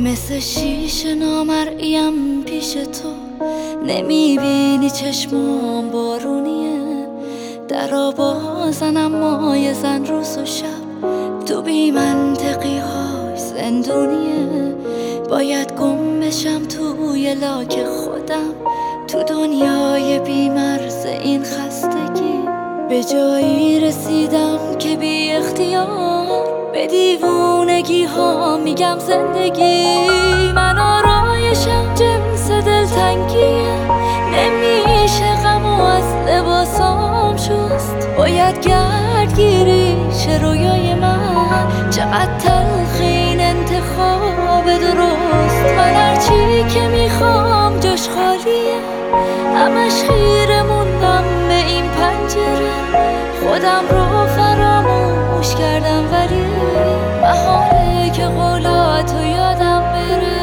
مثل شیشه نامرئیم پیش تو، نمیبینی چشمام بارونیه. درا بازنم مایه زن روز و شب، تو بی منطقی های زندونیه. باید گم بشم توی لاک خودم، تو دنیای بی مرز این خستگی. به جایی رسیدم که بی اختیار به دیوونگی ها میگم زندگی. من آرایشم جنس دلتنگیه، نمیشه غمو از لباسام شست. باید گردگیری شه رویای من، چقدر تلخ این انتخاب درست. من هرچی که میخوام جاش خالیه، همش خیره موندم به این پنجره. خودم رو فراموش کردم ولی محاله که قولاتو یادم بره.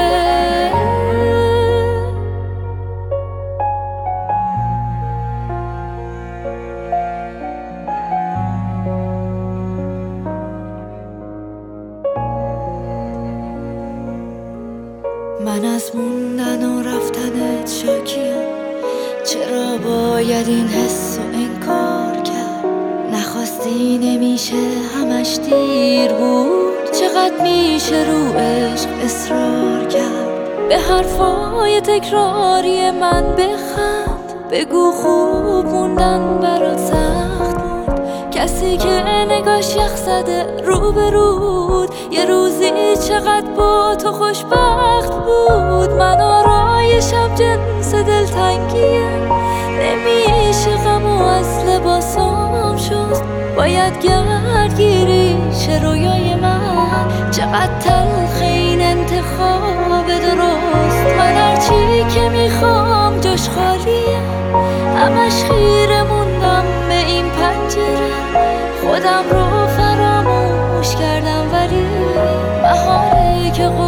من از موندن و رفتنت شاکیم، چرا باید این حس و انکار کرد؟ نخواستی نمیشه همش دیر بود، چقدر میشه رو عشق اصرار کرد؟ به حرفای تکراری من بخند، بگو خوب موندن برات سخت بود. کسی که نگاش یخ زده رو به رود، یه روزی چقدر با تو خوشبخت بود. من آرایشم جنس دلتنگیه، نمیشه غمو از لباسام شست. باید گردگیری شه رویای من، چقدر تلخ این انتخاب درست. من هرچی که میخوام جاش خالیه، همش خیره موندم به این پنجره. خودم رو فراموش کردم ولی محاله که